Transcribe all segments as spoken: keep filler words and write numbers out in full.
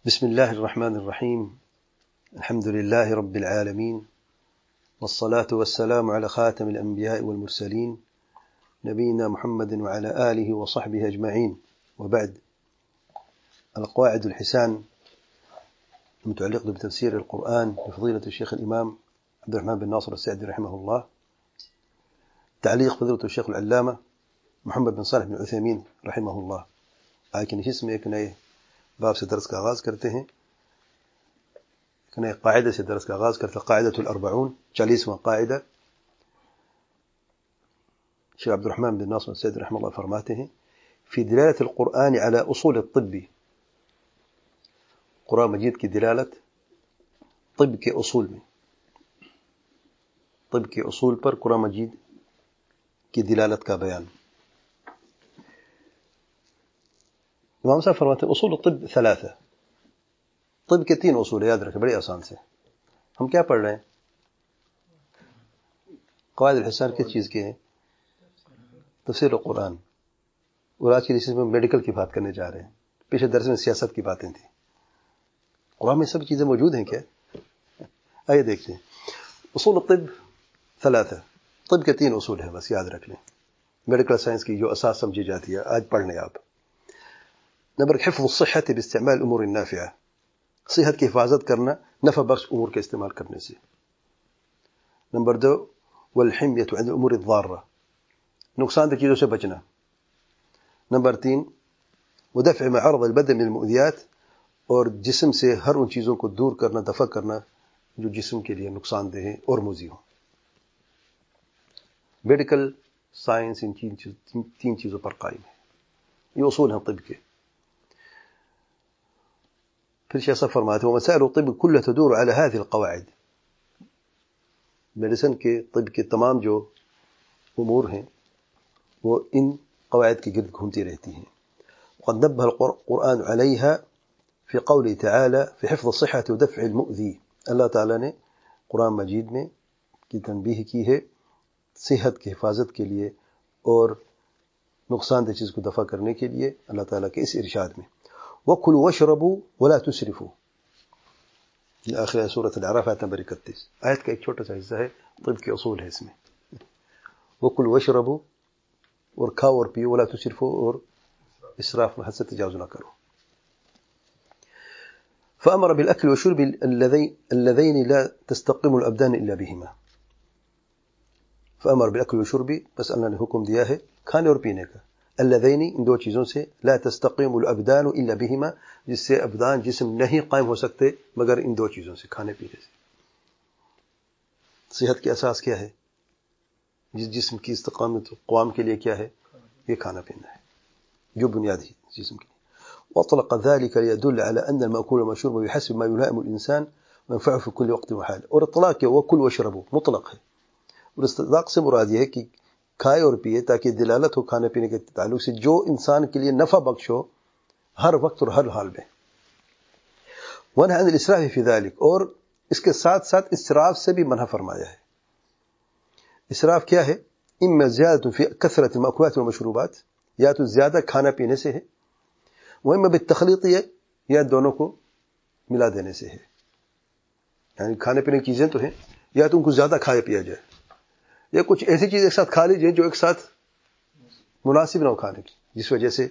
بسم الله الرحمن الرحيم. الحمد لله رب العالمين، والصلاة والسلام على خاتم الأنبياء والمرسلين نبينا محمد وعلى آله وصحبه أجمعين، وبعد. القواعد الحسان المتعلقة بتفسير القرآن لفضيلة الشيخ الإمام عبد الرحمن بن ناصر السعدي رحمه الله، تعليق فضيلة الشيخ العلامة محمد بن صالح بن عثيمين رحمه الله. لیکن اس میں ایک نئے باب سے درس کا آغاز کرتے ہیں، ایک نئے قاعدے سے درس کا آغاز کرتے ہیں، قاعدۃ الاربعون، چالیسواں قاعدہ. شیخ عبد الرحمن بن ناصر السعدی رحمہ اللہ فرماتے ہیں: فی دلالت القرآن علی اصول الطب، قرآن مجید کی دلالت طب کے اصول میں، طب کے اصول پر قرآن مجید کی دلالت کا بیان. امام صاحب فرماتے ہیں اصول الطب ثلاثہ، طب کے تین اصول ہے، یاد رکھیں بڑے آسان سے. ہم کیا پڑھ رہے ہیں؟ قواعد الحسان کس چیز کے ہیں؟ تفسیر القرآن. اور آج کی ریسرچ میں میڈیکل کی بات کرنے جا رہے ہیں، پیچھے درس میں سیاست کی باتیں تھیں. قرآن میں سب چیزیں موجود ہیں کیا؟ آئیے دیکھتے ہیں. اصول الطب ثلاثہ، طب کے تین اصول ہیں، بس یاد رکھ لیں. میڈیکل سائنس کی جو اساس سمجھی جاتی ہے آج پڑھ لیں آپ. نمبر حفظ الصحة باستعمال الامور النافعة، صحت کی حفاظت کرنا نفع بخش امور کے استعمال کرنے سے. نمبر دو والحمية عن الامور الضارة، نقصان دہ چیزوں سے بچنا. نمبر تین ودفع ما عرض البدن من المؤذيات، اور جسم سے ہر ان چیزوں کو دور کرنا، دفع کرنا جو جسم کے لیے نقصان دہ ہیں اور موذی ہوں. میڈیکل سائنس ان تین چیزوں پر قائم ہے. یہ اصول ہیں طب کے. پھر شیخ صاحب فرماتے ہیں ومسائل الطب كلها تدور على هذه القواعد، میڈیسن کے طب کے تمام جو امور ہیں وہ ان قواعد کے گرد گھومتی رہتی ہیں. وقد نبه القرآن عليها في قوله تعالى في حفظ الصحة ودفع المؤذي، اللہ تعالیٰ نے قرآن مجید میں کی تنبیہ کی ہے صحت کی حفاظت کے لیے اور نقصان دہ چیز کو دفع کرنے کے لیے. اللہ تعالیٰ کے اس ارشاد میں وَكُلُوا وَاشْرَبُوا وَلَا تُسْرِفُوا، یہ آخر سورۃ الاعراف آیت نمبر اکتیس. آیت کا ایک چھوٹا سا حصہ ہے، طب کے اصول ہے اس میں. وَكُلُوا وَاشْرَبُوا، اور کھاؤ اور پیو، وَلَا تُسْرِفُوا، اور اسراف حد سے تجاوز نہ کرو. فأمر بالأكل والشرب اللذين لا تستقيم الأبدان إلا بهما. فأمر بالأكل والشرب، بس اللہ نے حکم دیا ہے کھانے اور پینے کا. اللذین، ان دو چیزوں سے، لا تستقیم الابدان الا بہما، جس سے ابدان جسم نہیں قائم ہو سکتے مگر ان دو چیزوں سے، کھانے پینے سے. صحت کی اساس کیا ہے؟ جس جسم کی استقامت قوام کے لیے کیا ہے؟ یہ کھانا پینا ہے، جو بنیادی جسم کی. واطلق ذلك ليدل على ان المأكول والمشروب بحسب ما يلائم الانسان وينفعه في كل وقت وحال. اور اطلاق ہے وكل واشربوا مطلق ہے، اور اطلاق سے مراد یہ ہے کہ کھائے اور پیے تاکہ دلالت ہو کھانے پینے کے تعلق سے جو انسان کے لیے نفع بخش ہو ہر وقت اور ہر حال میں. وَنَهَى عَنِ الْإِسْرَافِ فِي ذَلِكَ، اور اس کے ساتھ ساتھ اسراف سے بھی منع فرمایا ہے. اسراف کیا ہے؟ اما زیادۃ فی کثرۃ المأکولات والمشروبات، یا تو زیادہ کھانا پینے سے ہے، واما بالتخلیط، یا دونوں کو ملا دینے سے ہے. یعنی کھانے پینے کی چیزیں تو ہیں، یا تو ان کو زیادہ کھایا پیا جائے، یا کچھ ایسی چیز ایک ساتھ کھا لیجیے جو ایک ساتھ مناسب نہ ہو کھانے کی، جس وجہ سے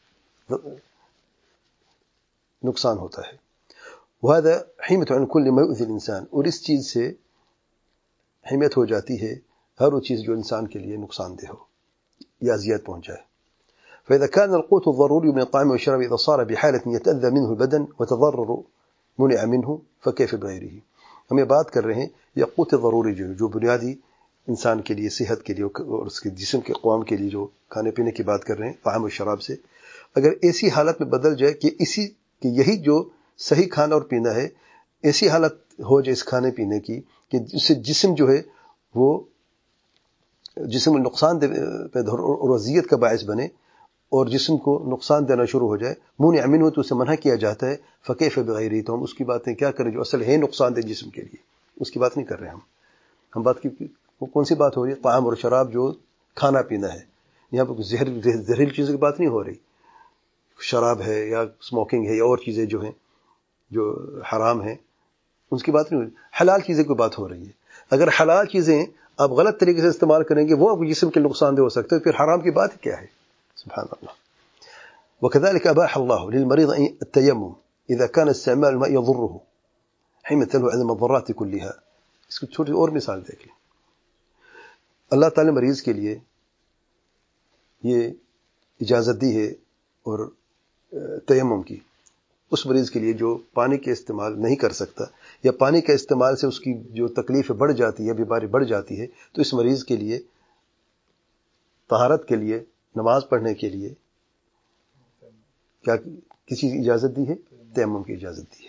نقصان ہوتا ہے. وهذا حمية عن كل ما يؤذي الإنسان، اور اس چیز سے حمایت ہو جاتی ہے ہر وہ چیز جو انسان کے لیے نقصان دہ ہو یا اذیت پہنچائے. فإذا كان القوت الضروري من الطعام والشراب إذا صار بحالة يتأذى منه البدن وتضرر منع منه فكيف بغيره. ہم یہ بات کر رہے ہیں یہ قوت ضروری جو جو بنیادی انسان کے لیے صحت کے لیے اور اس کے جسم کے قوام کے لیے جو کھانے پینے کی بات کر رہے ہیں طعام و شراب سے، اگر ایسی حالت میں بدل جائے کہ اسی کہ یہی جو صحیح کھانا اور پینا ہے، ایسی حالت ہو جائے اس کھانے پینے کی کہ اس سے جسم جو ہے وہ جسم میں نقصان پیدا اور اذیت کا باعث بنے اور جسم کو نقصان دینا شروع ہو جائے، منع منہ، تو اسے منع کیا جاتا ہے. فکیف بغیرہ، تو ہم اس کی باتیں کیا کریں جو اصل ہے نقصان دہ جسم کے لیے، اس کی بات نہیں کر رہے ہم. ہم بات کی وہ کون سی بات ہو رہی ہے؟ طعام اور شراب، جو کھانا پینا ہے. یہاں پہ زہر زہریلی چیزوں کی بات نہیں ہو رہی، شراب ہے یا اسموکنگ ہے یا اور چیزیں جو ہیں جو حرام ہیں اس کی بات نہیں ہو رہی, حلال چیزیں کی بات ہو رہی ہے. اگر حلال چیزیں آپ غلط طریقے سے استعمال کریں گے وہ آپ جسم کے نقصان دہ ہو سکتے ہیں, پھر حرام کی بات کیا ہے؟ سبحان اللہ. وكذلك أباح الله للمريض التيمم إذا كان استعمال الماء يضره حين تلو عن المضرات كلها. اس کو چھوٹی اور مثال دیکھ لیں. اللہ تعالی مریض کے لیے یہ اجازت دی ہے اور تیمم کی, اس مریض کے لیے جو پانی کے استعمال نہیں کر سکتا یا پانی کے استعمال سے اس کی جو تکلیف بڑھ جاتی ہے, بیماری بڑھ جاتی ہے, تو اس مریض کے لیے طہارت کے لیے, نماز پڑھنے کے لیے کیا کسی کی اجازت دی ہے؟ تیمم کی اجازت دی ہے.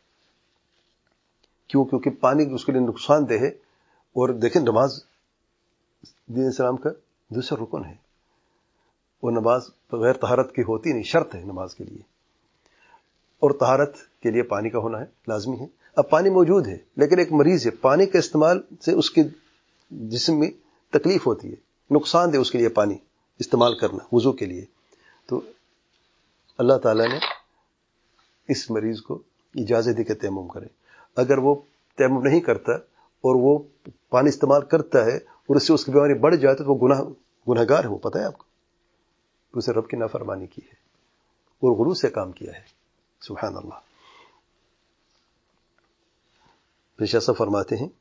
کیوں؟ کیونکہ پانی اس کے لیے نقصان دہ ہے. اور دیکھیں نماز دین اسلام کا دوسرا رکن ہے, اور نماز بغیر طہارت کی ہوتی نہیں, شرط ہے نماز کے لیے, اور طہارت کے لیے پانی کا ہونا ہے لازمی ہے. اب پانی موجود ہے لیکن ایک مریض ہے, پانی کے استعمال سے اس کے جسم میں تکلیف ہوتی ہے, نقصان دہ اس کے لیے پانی استعمال کرنا وضو کے لیے, تو اللہ تعالیٰ نے اس مریض کو اجازت دی کہ تیمم کرے. اگر وہ تیمم نہیں کرتا اور وہ پانی استعمال کرتا ہے اور اس سے اس کی بیماری بڑھ جائے تو وہ گناہ گناہ گار ہے, وہ پتہ ہے آپ کو, اسے رب کی نافرمانی کی ہے اور غلو سے کام کیا ہے. سبحان اللہ. پیش ایسا فرماتے ہیں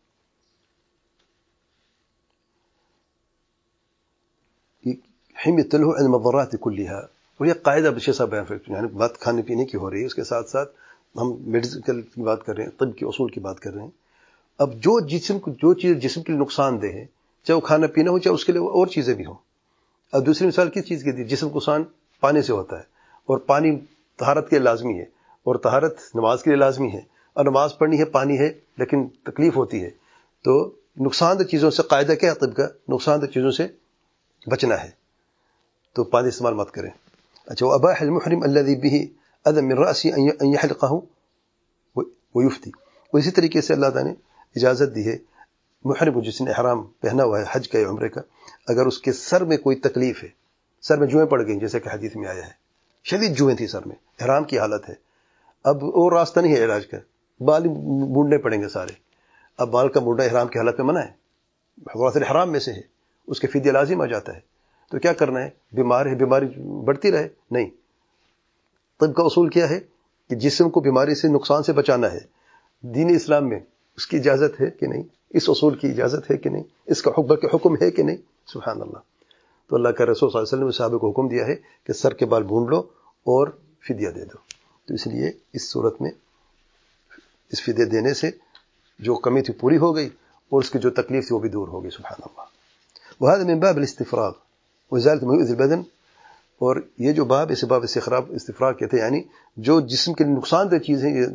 حمية له عن المضرات كلها, اور یہ قاعدہ پیش ایسا بیان کرتے ہیں, یعنی بات کھانے پینے کی ہو رہی ہے, اس کے ساتھ ساتھ ہم میڈیکل کی بات کر رہے ہیں, طب کے اصول کی بات کر رہے ہیں. اب جو جسم کو جو چیز جسم کے لیے نقصان دہ ہے, چاہے وہ کھانا پینا ہو چاہے اس کے لیے اور چیزیں بھی ہوں. اب دوسری مثال کس چیز کی دی؟ جسم کو نقصان پانی سے ہوتا ہے, اور پانی طہارت کے لیے لازمی ہے, اور طہارت نماز کے لیے لازمی ہے, اور نماز پڑھنی ہے پانی ہے لیکن تکلیف ہوتی ہے. تو نقصان دہ چیزوں سے قاعدہ کیا ہے طب کا؟ نقصان دہ چیزوں سے بچنا ہے, تو پانی استعمال مت کریں. اچھا, واباح المحرم الذي به اذى من راسه ان يحلقه ويفتي. اسی طریقے سے اللہ تعالی نے اجازت دی ہے محرم کو, جس نے احرام پہنا ہوا ہے حج کا یا عمرے کا, اگر اس کے سر میں کوئی تکلیف ہے, سر میں جوئیں پڑ گئیں جیسے کہ حدیث میں آیا ہے, شدید جوئیں تھی سر میں, احرام کی حالت ہے, اب اور راستہ نہیں ہے علاج کا, بال مونڈنے پڑیں گے سارے. اب بال کا مونڈنا احرام کی حالت میں منع ہے, حضرات الحرام میں سے ہے, اس کے فدیہ لازم آ جاتا ہے. تو کیا کرنا ہے؟ بیمار ہے, بیماری بڑھتی رہے نہیں. طب کا اصول کیا ہے کہ جسم کو بیماری سے نقصان سے بچانا ہے. دین اسلام میں اس کی اجازت ہے کہ نہیں؟ اس اصول کی اجازت ہے کہ نہیں؟ اس کا حکم کے حکم ہے کہ نہیں؟ سبحان اللہ. تو اللہ کا رسول صلی اللہ علیہ وسلم نے صحابہ کو حکم دیا ہے کہ سر کے بال بھون لو اور فدیہ دے دو. تو اس لیے اس صورت میں اس فدیہ دینے سے جو کمی تھی پوری ہو گئی اور اس کی جو تکلیف تھی وہ بھی دور ہو گئی. سبحان اللہ. وهذا من باب الاستفراغ وازالة ما يؤذي البدن. اور یہ جو باب اسے باب استفراغ استفراغ کہتے ہیں, یعنی جو جسم کے نقصان دہ چیز ہیں,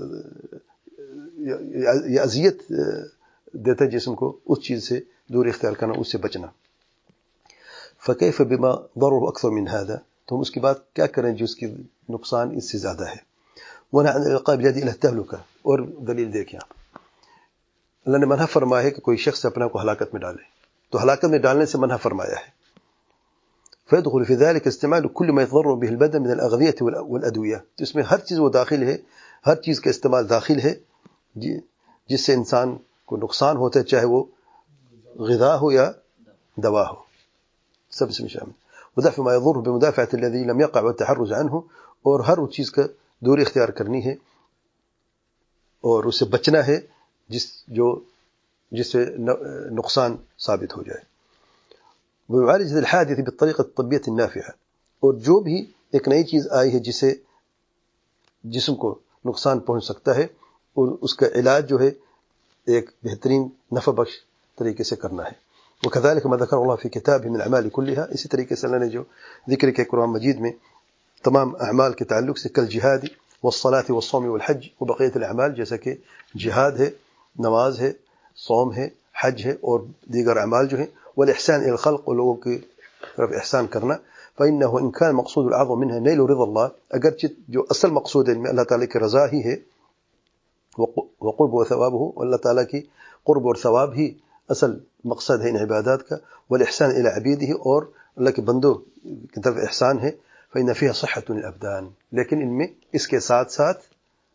یہ اذیت دیتا ہے جسم کو, اس چیز سے دور اختیار کرنا, اس سے بچنا. فكيف بما ضرر اكثر من هذا, تو ہم اس کی بات کیا کریں جو اس کی نقصان اس سے زیادہ ہے. ونهى عن الالقاء باليد الى التهلكه. اور دلیل دیکھیں آپ, اللہ نے منع فرمایا ہے کہ کوئی شخص اپنا کو ہلاکت میں ڈالے, تو ہلاکت میں ڈالنے سے منع فرمایا ہے. فيدخل في ذلك استعمال كل ما يتضرر به البدن من الأغذية والأدوية. اس میں ہر چیز وہ داخل ہے, ہر چیز کا استعمال داخل ہے جس سے انسان کو نقصان ہوتا ہے, چاہے وہ غذا ہو یا دوا ہو, سب اس میں شامل. ودفع ما يضر بمدافعة الذي لم يقع والتحرز عنه. اور ہر چیز کا دور اختیار کرنی ہے اور اس سے بچنا ہے جس جو جس سے نقصان ثابت ہو جائے. ويعالج الحادث بالطريقة الطبية النافعة. اور جو بھی ایک نئی چیز آئی ہے جس سے جسم کو نقصان پہنچ سکتا ہے, اور اس کا علاج جو ہے ایک بہترین نفع بخش طریقے سے کرنا ہے. وكذلك ما ذكر الله في كتابه من الأعمال كلها. اسی طریقے سے اللہ نے جو ذکر کیا قرآن مجید میں تمام اعمال کے تعلق سے, کل جہاد والصلاة والصوم والحج وبقية الأعمال, جیسا کہ جہاد ہے, نماز ہے, صوم ہے, حج ہے, اور دیگر اعمال جو ہیں. والاحسان الى الخلق, اور لوگوں کی طرف احسان کرنا. فانه ان كان مقصود الاعظم منها نيل رضا الله, اگرچہ جو اصل مقصود ہے ان میں اللہ تعالی کی رضا ہی ہے, وقرب وثوابه, اللہ تعالی کی قرب اور ثواب ہی اصل مقصد ہے ان عبادات کا. والاحسان الى عبیده, اور اللہ کے بندوں کی طرف احسان ہے. فان فيها صحة للابدان, لیکن ان میں اس کے ساتھ ساتھ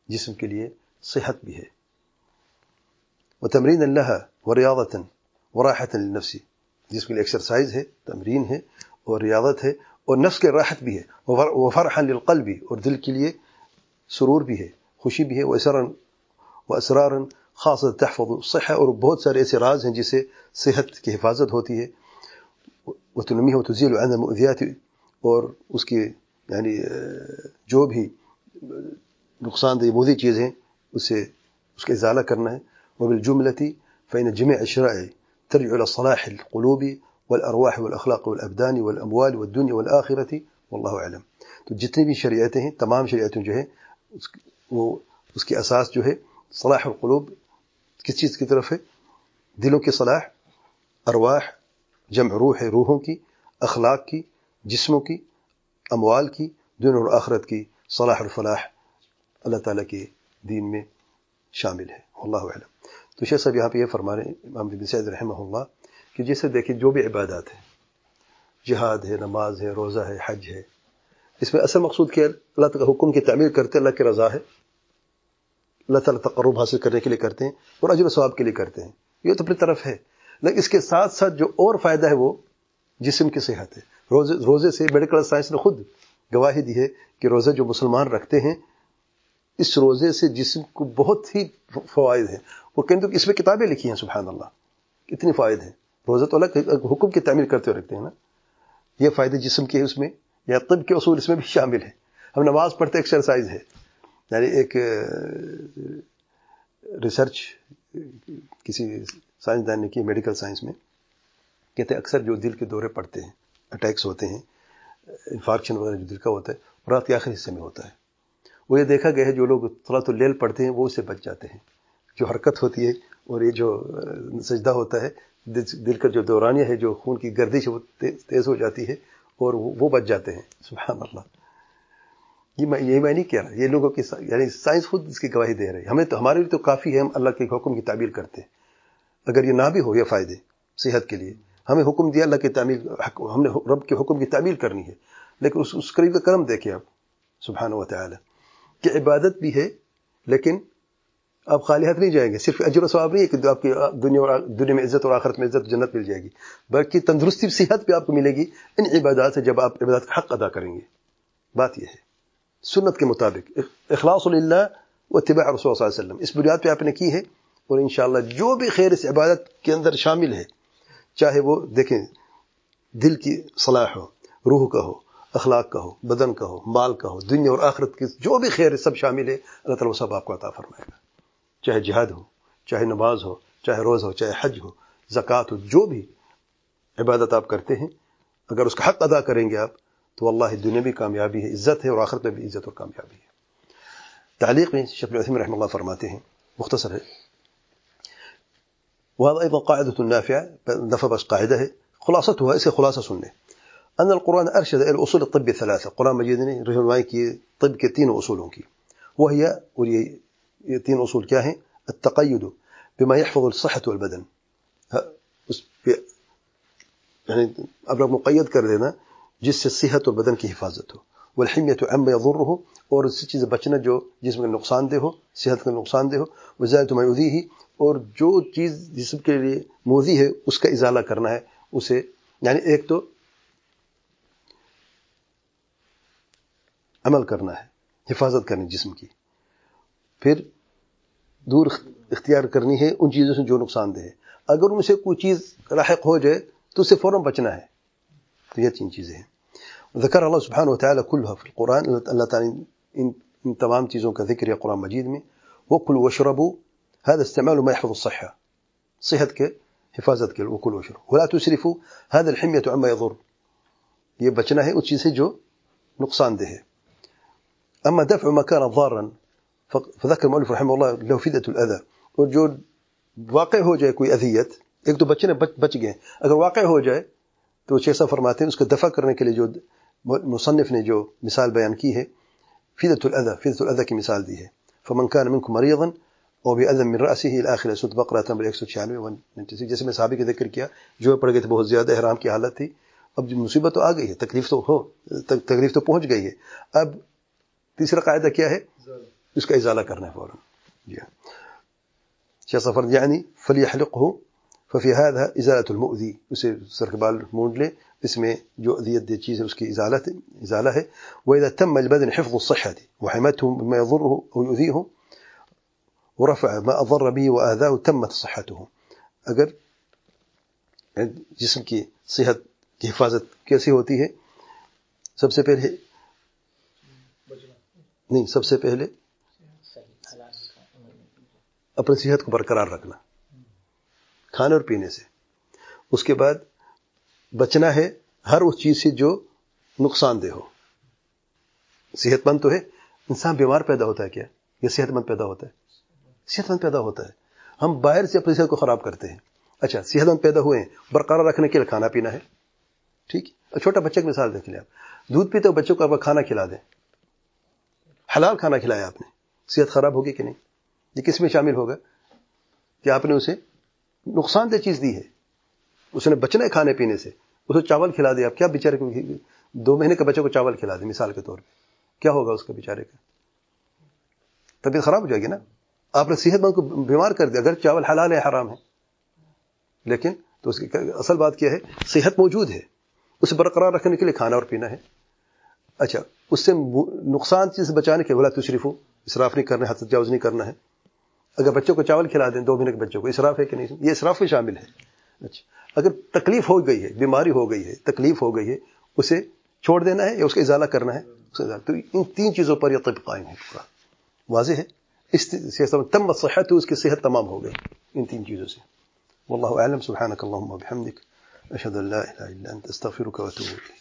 جسم کے لیے صحت بھی ہے. وتمرین لها ورياضة وراحة للنفس، جسم کے لیے ایکسرسائز ہے، تمرین ہے اور ریاضت ہے، اور نفس کے راحت بھی ہے. وفرحا للقلب، اور دل کے لیے سرور بھی ہے، خوشی بھی ہے. واسرارا واسرارا خاصة تحفظ الصحة، اور بہت سارے ایسے راز ہیں جس سے صحت کی حفاظت ہوتی ہے. وتنميه وتزيل عنها المؤذيات، اور اس کی یعنی جو بھی نقصان دہ مؤذی چیز ہیں اس سے اس کا ازالہ کرنا ہے. وبالجملة فإن جميع الشرائع ترجع إلى صلاح القلوب والأرواح والأخلاق والأبدان والأموال والدنيا والآخرة والله أعلم. تو جتنی بھی شریعتیں ہیں، تمام شریعتیں جو ہیں وہ اس کی اساس جو ہے صلاح القلوب، کس چیز کی طرف ہے؟ دلوں کی صلاح، ارواح جمع روح ہے، روحوں کی، اخلاق کی، جسموں کی، اموال کی، دنیا اور آخرت کی صلاح الفلاح اللہ تعالیٰ کے دین میں شامل ہے. واللہ اعلم. تو شیخ صاحب یہاں پہ یہ فرما رہے ہیں امام بن سعید رحمہ اللہ کہ جیسے دیکھیں جو بھی عبادات ہیں، جہاد ہے، نماز ہے، روزہ ہے، حج ہے، اس میں اصل مقصود کیا ہے؟ اللہ تعالیٰ حکم کی تعمیل کرتے اللہ کی رضا ہے، اللہ تعالیٰ تقرب حاصل کرنے کے لیے کرتے ہیں اور اجر و ثواب کے لیے کرتے ہیں. یہ تو اپنی طرف ہے، لیکن اس کے ساتھ ساتھ جو اور فائدہ ہے وہ جسم کی صحت ہے. روزے روزے سے میڈیکل سائنس نے خود گواہی دی ہے کہ روزے جو مسلمان رکھتے ہیں اس روزے سے جسم کو بہت ہی فوائد ہیں. وہ کہیں تو اس میں کتابیں لکھی ہیں، سبحان اللہ اتنی فائد ہیں. روزہ تو اللہ حکم کی تعمیل کرتے ہوئے رکھتے ہیں نا، یہ فائدے جسم کے اس میں، یا طب کے اصول اس میں بھی شامل ہیں. ہم نماز پڑھتے ایکسرسائز ہے، یعنی ایک ریسرچ کسی سائنسدان نے کی میڈیکل سائنس میں، کہتے ہیں اکثر جو دل کے دورے پڑتے ہیں، اٹیکس ہوتے ہیں، انفارکشن وغیرہ جو دل کا ہوتا ہے رات کے آخری حصے میں ہوتا ہے. وہ یہ دیکھا گیا ہے جو لوگ صلاۃ اللیل پڑھتے ہیں وہ اس سے بچ جاتے ہیں. جو حرکت ہوتی ہے اور یہ جو سجدہ ہوتا ہے، دل کا جو دورانیہ ہے، جو خون کی گردش ہے وہ تیز ہو جاتی ہے اور وہ بچ جاتے ہیں. سبحان اللہ. یہ میں یہ میں نہیں کہہ رہا، یہ لوگوں کی یعنی سائنس خود اس کی گواہی دے رہی ہے. ہمیں تو ہمارے لیے تو کافی ہے، ہم اللہ کے حکم کی تعبیر کرتے ہیں. اگر یہ نہ بھی ہو یہ فائدے صحت کے لیے، ہمیں حکم دیا اللہ کی تعمیل، ہم نے رب کے حکم کی تعمیل کرنی ہے، لیکن اس اس قریب کا کرم دیکھیں آپ سبحانہ و تعالی کہ عبادت بھی ہے، لیکن آپ خالی ہاتھ نہیں جائیں گے. صرف اجر و ثواب نہیں ہے کہ آپ کی دنیا اور دنیا میں عزت اور آخرت میں عزت جنت مل جائے گی، بلکہ تندرستی صحت بھی آپ کو ملے گی ان عبادات سے جب آپ عبادت کا حق ادا کریں گے. بات یہ ہے سنت کے مطابق اخلاص للہ و اتباع رسول صلی اللہ علیہ وسلم، اس بنیاد پہ آپ نے کی ہے. اور انشاءاللہ جو بھی خیر اس عبادت کے اندر شامل ہے، چاہے وہ دیکھیں دل کی صلاح ہو، روح کا ہو، اخلاق کا ہو، بدن کا ہو، مال کا ہو، دنیا اور آخرت کی جو بھی خیر سب شامل ہے، اللہ تعالیٰ وہ سب آپ کو عطا فرمائے گا. چاہے جہاد ہو، چاہے نماز ہو، چاہے روزہ ہو، چاہے حج ہو، زکوٰۃ ہو، جو بھی عبادت آپ کرتے ہیں اگر اس کا حق ادا کریں گے آپ تو واللہ دنیا بھی کامیابی ہے، عزت ہے، اور آخرت میں بھی عزت اور کامیابی ہے. تعلیق میں شیخ ابن عثیمین رحمہ اللہ فرماتے ہیں، مختصر ہے، وهذا أيضا قاعدة نافعة، دفع بس قاعدة خلاصتها اسے خلاصہ سن لیں. أن القرآن أرشد إلى أصول الطب الثلاثة، قرآن مجید نے رہنمائی کی طب کے تین اصولوں کی. وهي، اور یہ تین اصول کیا ہیں؟ التقید بما يحفظ الصحة والبدن، اس پہ یعنی اب آپ مقید کر دینا جس سے صحت اور بدن کی حفاظت ہو. والحمیۃ عما یضرہ، اور اس چیز سے بچنا جو جسم کا نقصان دہ ہو، صحت کا نقصان دہ ہو. وزالۃ ما یؤذیہ، اور جو چیز جسم کے لیے مؤذی ہے اس کا ازالہ کرنا ہے اسے، یعنی ایک تو عمل کرنا ہے، حفاظت کرنی جسم کی، پھر دور اختیار کرنی ہے ان چیزوں سے جو نقصان دہ ہے. اگر ان سے کوئی چیز لاحق ہو جائے تو اسے فوراً بچنا ہے. تو یہ تین چیزیں ہیں. ذکر اللہ سبحانہ وتعالی کلها فی القرآن، اللہ تعالی ان, ان تمام چیزوں کا ذکر ہے قرآن مجید میں. وَكُلُوا وَاشْرَبُوا، هذا استعمال ما يحفظ الصحة، صحت کے حفاظت کے لیے. وَكُلُوا وَاشْرَبُوا وَلَا تُسْرِفُوا، هذا الحمیۃ عما يضر، یہ بچنا ہے اس چیز سے جو نقصان دہ ہے. اما دفع ما كان ضارا فذكر المؤلف رحمه الله له فدية الأذى، اور جو واقع ہو جائے کوئی اذیت، ایک تو بچنے بچ, بچ گئے، اگر واقع ہو جائے تو شیخ صاحب فرماتے ہیں اس کو دفع کرنے کے لیے جو مصنف نے جو مثال بیان کی ہے، فدیۃ الاذى، فدیۃ الاذى کی مثال دی ہے. فمن كان منكم مريضا او بأذى من رأسه الى آخر سورۃ بقرہ نمبر ایک سو چھیانوے، جیسے میں صحابی کا ذکر کیا جو پڑ گئے تھے، بہت زیادہ احرام کی حالت تھی. اب جو مصیبت تو آ گئی ہے، تکلیف تو ہو تکلیف تو پہنچ گئی ہے. اب تیسرا قاعدہ کیا ہے؟ اس کا ازالہ کرنا ہے فوراً. جی ہاں. شیخ صفر یعنی فلیحلقہ ففی هذا ازالۃ المؤذی, اسے سر کے بال مونڈ لے, اس میں جو اذیت دہ چیز ہے اس کی ازالت ازالہ ہے. واذا تم البدن حفظ الصحة وحمايته مما يضره او يؤذيه ورفع ما اضر به واذاه تمت صحته. اگر جسم کی صحت کی حفاظت کیسی ہوتی ہے؟ سب سے پہلے نہیں سب سے پہلے اپنی صحت کو برقرار رکھنا کھانے اور پینے سے. اس کے بعد بچنا ہے ہر اس چیز سے جو نقصان دہ ہو. صحت مند تو ہے, انسان بیمار پیدا ہوتا ہے کیا یا صحت مند پیدا ہوتا ہے؟ صحت مند پیدا ہوتا ہے. ہم باہر سے اپنی صحت کو خراب کرتے ہیں. اچھا صحت مند پیدا ہوئے ہیں, برقرار رکھنے کے لیے کھانا پینا ہے. ٹھیک ہے, چھوٹا بچے کی مثال دیکھ لیں آپ, دودھ پیتے ہو بچوں کو آپ کھانا کھلا دیں, حلال کھانا کھلایا آپ نے, صحت خراب ہوگی کہ نہیں؟ یہ کس میں شامل ہوگا کہ آپ نے اسے نقصان دہ چیز دی ہے, اس نے بچنا ہے کھانے پینے سے, اسے چاول کھلا دیا. آپ کیا بیچارے کو دو مہینے کے بچے کو چاول کھلا دیں مثال کے طور پہ, کیا ہوگا اس کا بیچارے کا؟ طبیعت خراب ہو جائے گی نا. آپ نے صحت مند کو بیمار کر دیا. اگر چاول حلال ہے حرام ہے, لیکن تو اس کی اصل بات کیا ہے؟ صحت موجود ہے, اسے برقرار رکھنے کے لیے کھانا اور پینا ہے. اچھا اس سے نقصان چیز بچانے کے ولا تشریفو, اسراف نہیں کرنا ہے, حد تجاوز نہیں کرنا ہے. اگر بچوں کو چاول کھلا دیں دو مہینے کے بچوں کو, اسراف ہے کہ نہیں؟ یہ اسراف میں شامل ہے. اچھا اگر تکلیف ہو گئی ہے, بیماری ہو گئی ہے, تکلیف ہو گئی ہے, اسے چھوڑ دینا ہے یا اس کا ازالہ کرنا ہے؟ تو ان تین چیزوں پر یہ طب قائم ہے. پورا واضح ہے. اس تم صحت, اس کی صحت تمام ہو گئی ان تین چیزوں سے. واللہ اعلم. سبحانک اللہم وبحمدک اشہد ان لا الہ الا انت استغفرک واتوب الیک.